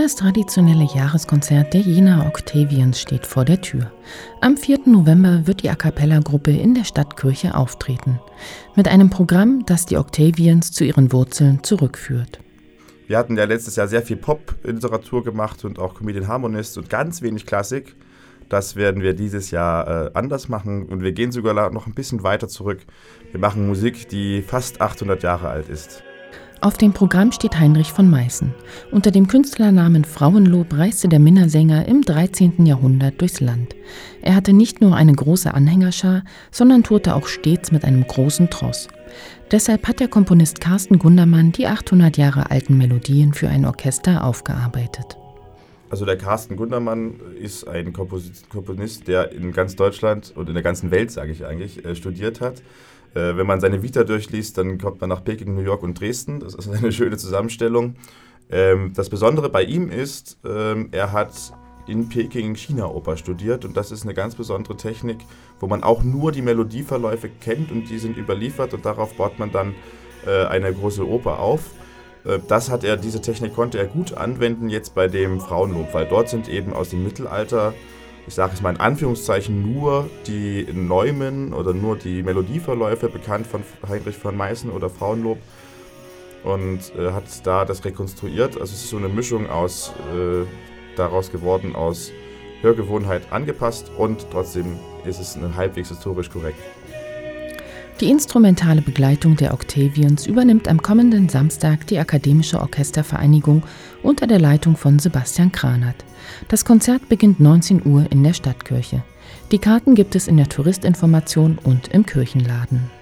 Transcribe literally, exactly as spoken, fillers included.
Das traditionelle Jahreskonzert der Jenaer Octavians steht vor der Tür. Am vierten November wird die A-cappella-Gruppe in der Stadtkirche auftreten. Mit einem Programm, das die Octavians zu ihren Wurzeln zurückführt. Wir hatten ja letztes Jahr sehr viel Pop-Literatur gemacht und auch Comedian Harmonist und ganz wenig Klassik. Das werden wir dieses Jahr äh, anders machen und wir gehen sogar noch ein bisschen weiter zurück. Wir machen Musik, die fast achthundert Jahre alt ist. Auf dem Programm steht Heinrich von Meißen. Unter dem Künstlernamen Frauenlob reiste der Minnesänger im dreizehnten Jahrhundert durchs Land. Er hatte nicht nur eine große Anhängerschar, sondern tourte auch stets mit einem großen Tross. Deshalb hat der Komponist Carsten Gundermann die achthundert Jahre alten Melodien für ein Orchester aufgearbeitet. Also der Carsten Gundermann ist ein Komponist, der in ganz Deutschland und in der ganzen Welt, sage ich eigentlich, studiert hat. Wenn man seine Vita durchliest, dann kommt man nach Peking, New York und Dresden. Das ist eine schöne Zusammenstellung. Das Besondere bei ihm ist, er hat in Peking China-Oper studiert und das ist eine ganz besondere Technik, wo man auch nur die Melodieverläufe kennt und die sind überliefert und darauf baut man dann eine große Oper auf. Das hat er, diese Technik konnte er gut anwenden jetzt bei dem Frauenlob, weil dort sind eben aus dem Mittelalter, ich sage es mal in Anführungszeichen, nur die Neumen oder nur die Melodieverläufe bekannt von Heinrich von Meißen oder Frauenlob und äh, hat da das rekonstruiert. Also es ist so eine Mischung aus, äh, daraus geworden aus Hörgewohnheit angepasst und trotzdem ist es eine halbwegs historisch korrekt. Die instrumentale Begleitung der Octavians übernimmt am kommenden Samstag die Akademische Orchestervereinigung unter der Leitung von Sebastian Kranert. Das Konzert beginnt neunzehn Uhr in der Stadtkirche. Die Karten gibt es in der Touristinformation und im Kirchenladen.